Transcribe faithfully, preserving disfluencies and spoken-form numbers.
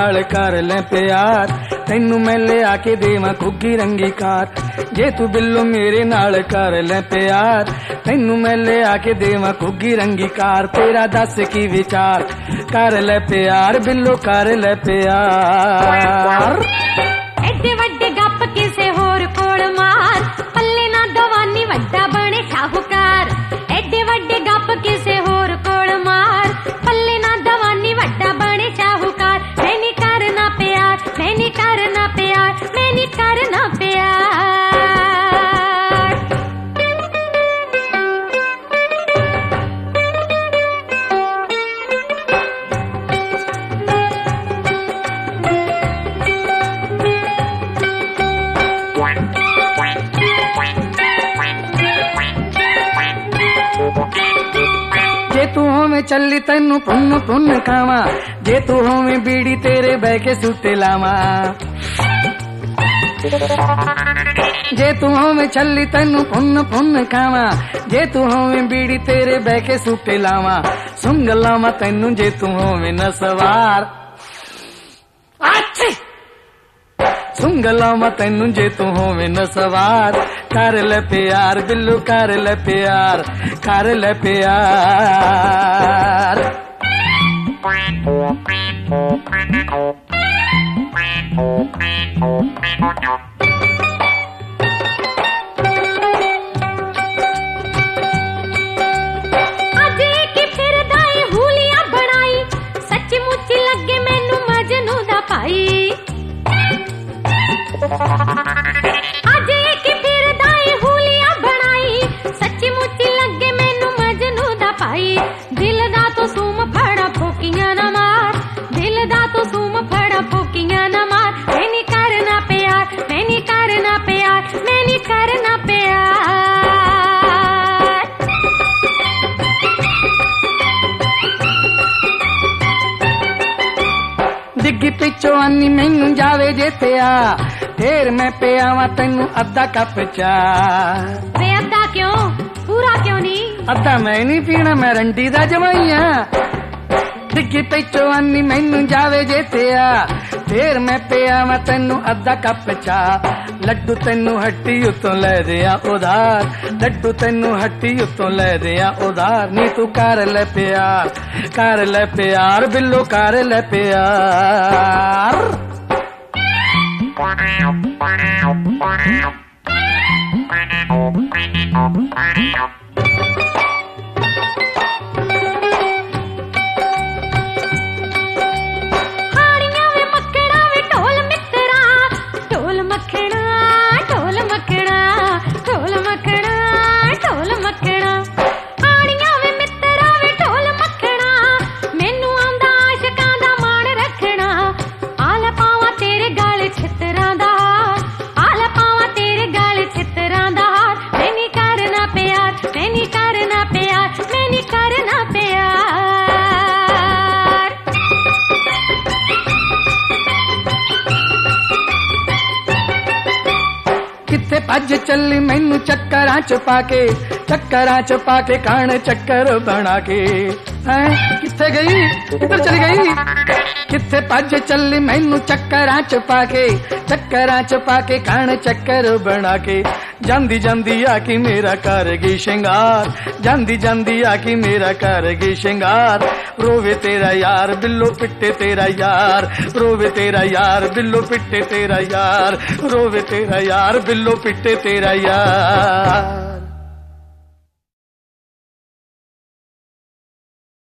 नाल कर ले प्यार, तैनू मैं ले आके देवां घुग्गी रंगी कार। जे तू बिल्लो मेरे नाल कर ले प्यार, तैनू मैं ले आके देवां घुग्गी रंगी कार। तेरा दस की विचार, कर ले प्यार बिल्लो कर ले प्यार। एडे वड्डे गप किसे होर कोल मार, पल्ले ना दवानी वड्डा बने शाहूकार। एडे वड्डे गप किसे होर कोल मार, पल्ले ना दवानी वड्डा बने शाहूकार। मैं नी करना प्यार, मैं नी करना प्यार, मैं नी करना प्यार। जे तू होवे चली तैनू पुन पुन खावा, जे तू होवे बीड़ी तेरे बह के सुटे लावा। जे तू होवे चली तैनू पुन पुन खावा, जे तू होवे बीड़ी तेरे बह के सुटे लावा। सुंग लावा तैनू जे तू होवे न सवार, सुंग लावा तैनू जे तू होवे न सवार। कर ले प्यार बिल्लू कर ले प्यार, कर ले प्यार। अजे की फिर दाई हुलिया बनाई, सच्ची मुच्ची लगे मैनू मजनू दा पाई। अजे की फिर दाई हुलिया बनाई, सच्ची मुच्ची लगे मैनू मजनू दा पाई। दिल दा तो सूम फड़ा फोकियां ना मार, दिल दा तो सूम फड़ा फोकियां ना मार। मैं नी करना प्यार, मैं नी करना प्यार, मैं नी करना प्यार। डिग्गी पिछो आनी मैनू जावे जे पिया, फिर मैं पियावा तैनू अद्धा कप चा। वे अद्धा क्यों, पूरा क्यों नहीं? अद्धा मैं नहीं पीना, मैं रंडी दा जमाईया। डिग्गी पिछो आनी मैनू जावे जे पिया, फिर मैं पियावा तैनू अद्धा कप चा। लड्डू तैनू हट्टी उतों ले दिया उधार, लड्डू तैनू हट्टी उतों ले दिया उधार। नी तू कर ले प्यार, कर ले प्यार बिल्लो कर ले प्यार। किथे भज चली मैनू चक्करां च पाके, चक्करां च पाके कान चक्कर बना के। किथे गई, किधर चली गई? किथे भज चली मैनू चक्करां च पाके, चक्करां च पाके कान चक्कर बना के। जांदी जांदी आकी मेरा कर गई श्रृंगार, जांदी जांदी आकी मेरा कर गई श्रृंगार। रोवे तेरा यार बिल्लो पिट्टे तेरा यार, रोवे तेरा यार बिल्लो पिट्टे तेरा यार, रोवे तेरा यार बिल्लो पिट्टे तेरा यार।